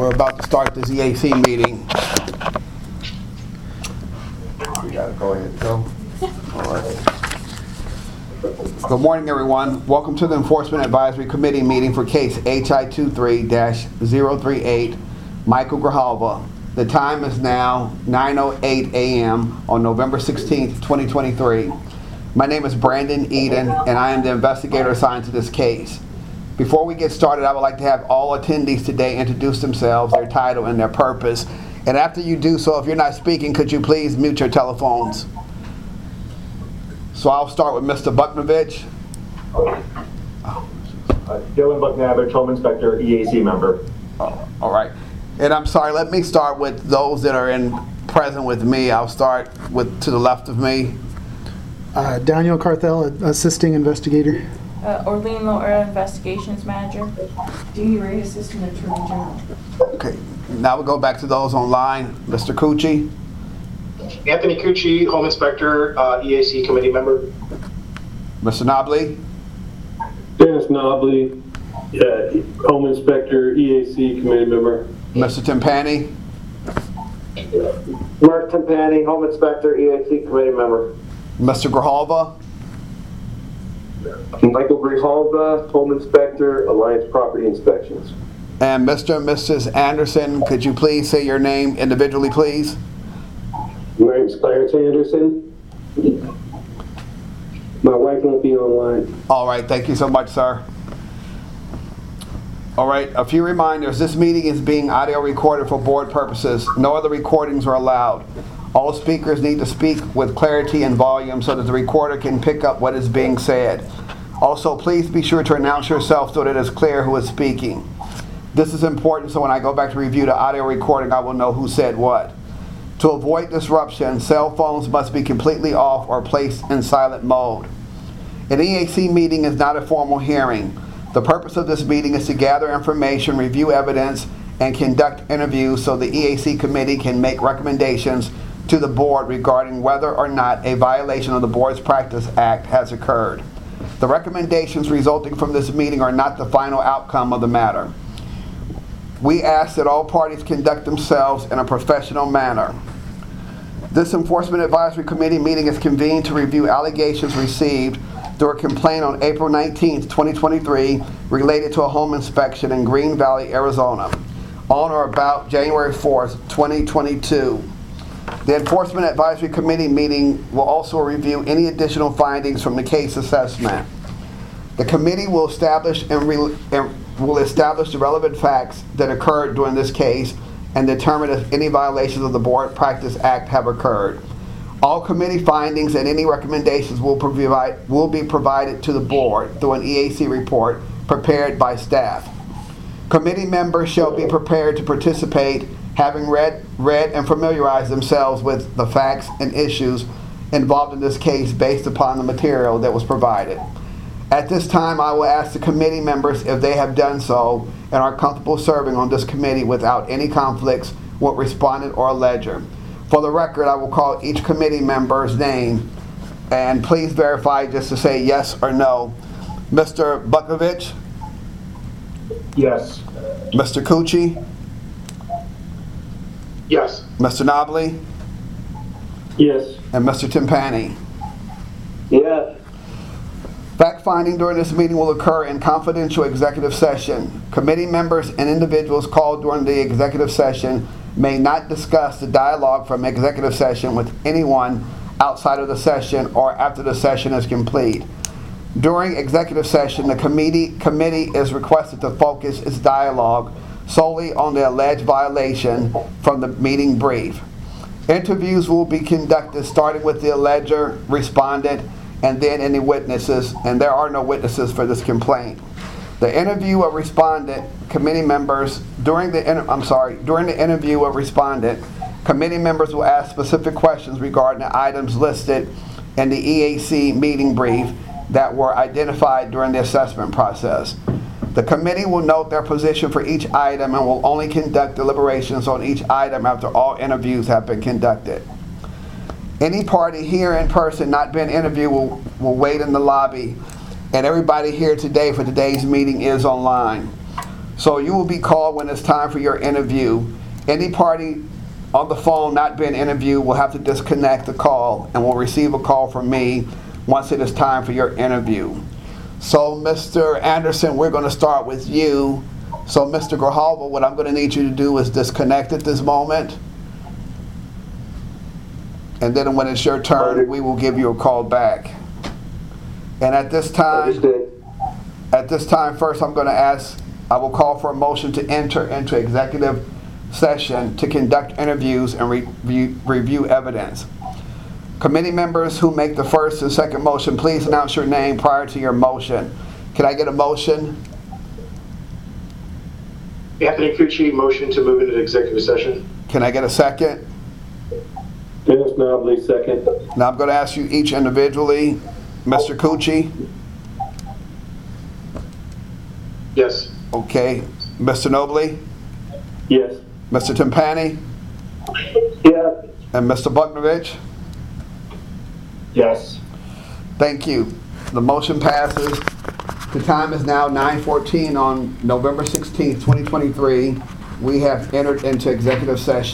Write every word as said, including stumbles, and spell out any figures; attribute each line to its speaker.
Speaker 1: We're about to start this E A C meeting. We gotta go ahead and go. All right. Good morning, everyone. Welcome to the Enforcement Advisory Committee meeting for case H I twenty-three dash zero three eight, Michael Grijalva. The time is now nine oh eight a m on November sixteenth, twenty twenty-three. My name is Brandon Eden, and I am the investigator assigned to this case. Before we get started, I would like to have all attendees today introduce themselves, their title, and their purpose. And after you do so, if you're not speaking, could you please mute your telephones? So I'll start with Mister Buknovich.
Speaker 2: Uh, Dylan Buknovich, Home Inspector, E A C member.
Speaker 1: Oh, all right. And I'm sorry, let me start with those that are in present with me. I'll start with to the left of me.
Speaker 3: Uh, Daniel Carthel, Assisting Investigator.
Speaker 4: Uh, Orlean Laura, Investigations Manager.
Speaker 5: Dee Ray, Assistant Attorney General.
Speaker 1: Okay, now we'll go back to those online. Mister Cucci.
Speaker 6: Anthony Cucci, Home Inspector, uh, E A C Committee member.
Speaker 1: Mister Nobley.
Speaker 7: Dennis Nobley, uh, Home Inspector, E A C Committee member.
Speaker 1: Mister Timpani.
Speaker 8: Mark Timpani, Home Inspector, E A C Committee member.
Speaker 1: Mister Grijalva.
Speaker 8: Michael Grijalva, Home Inspector, Alliance Property Inspections.
Speaker 1: And Mister and Missus Anderson, could you please say your name individually, please?
Speaker 7: My name's Clarence Anderson. My wife won't be online.
Speaker 1: All right, thank you so much, sir. All right, a few reminders. This meeting is being audio recorded for board purposes. No other recordings are allowed. All speakers need to speak with clarity and volume so that the recorder can pick up what is being said. Also, please be sure to announce yourself so that it is clear who is speaking. This is important so when I go back to review the audio recording, I will know who said what. To avoid disruption, cell phones must be completely off or placed in silent mode. An E A C meeting is not a formal hearing. The purpose of this meeting is to gather information, review evidence, and conduct interviews so the E A C committee can make recommendations to the board regarding whether or not a violation of the Board's Practice Act has occurred. The recommendations resulting from this meeting are not the final outcome of the matter. We ask that all parties conduct themselves in a professional manner. This Enforcement Advisory Committee meeting is convened to review allegations received through a complaint on April nineteenth, twenty twenty-three related to a home inspection in Green Valley, Arizona, on or about January fourth, twenty twenty-two. The Enforcement Advisory Committee meeting will also review any additional findings from the case assessment. The committee will establish and, re and will establish the relevant facts that occurred during this case and determine if any violations of the Board Practice Act have occurred. All committee findings and any recommendations will, provide, will be provided to the board through an E A C report prepared by staff. Committee members shall be prepared to participate, having read, read and familiarized themselves with the facts and issues involved in this case based upon the material that was provided. At this time, I will ask the committee members if they have done so and are comfortable serving on this committee without any conflicts with respondent or ledger. For the record, I will call each committee member's name, and please verify just to say yes or no. Mister Buknovich?
Speaker 2: Yes.
Speaker 1: Mister Cucci?
Speaker 6: Yes.
Speaker 1: Mister Nobley?
Speaker 7: Yes.
Speaker 1: And Mister Timpani?
Speaker 8: Yes.
Speaker 1: Fact-finding during this meeting will occur in confidential executive session. Committee members and individuals called during the executive session may not discuss the dialogue from executive session with anyone outside of the session or after the session is complete. During executive session, the committee, committee is requested to focus its dialogue solely on the alleged violation from the meeting brief. Interviews will be conducted starting with the alleger, respondent, and then any witnesses, and there are no witnesses for this complaint. The interview of respondent, committee members, during the, inter I'm sorry, during the interview of respondent, committee members will ask specific questions regarding the items listed in the E A C meeting brief that were identified during the assessment process. The committee will note their position for each item and will only conduct deliberations on each item after all interviews have been conducted. Any party here in person not being interviewed will, will wait in the lobby, and everybody here today for today's meeting is online. So you will be called when it's time for your interview. Any party on the phone not being interviewed will have to disconnect the call and will receive a call from me once it is time for your interview. So Mister Anderson, we're going to start with you. So Mister Grijalva, what I'm going to need you to do is disconnect at this moment. And then when it's your turn, we will give you a call back. And at this time,
Speaker 8: Understood.
Speaker 1: at this time, first I'm going to ask, I will call for a motion to enter into executive session to conduct interviews and re- re- review evidence. Committee members who make the first and second motion, please announce your name prior to your motion. Can I get a motion?
Speaker 6: Anthony Cucci, motion to move into executive session.
Speaker 1: Can I get a second?
Speaker 7: Dennis Nobley, second.
Speaker 1: Now I'm going to ask you each individually. Mister Cucci?
Speaker 6: Yes.
Speaker 1: Okay. Mister Nobley?
Speaker 7: Yes.
Speaker 1: Mister Timpani?
Speaker 8: Yes.
Speaker 1: And Mister Buknovich?
Speaker 2: Yes.
Speaker 1: Thank you. The motion passes. The time is now nine fourteen on November sixteenth, twenty twenty-three. We have entered into executive session.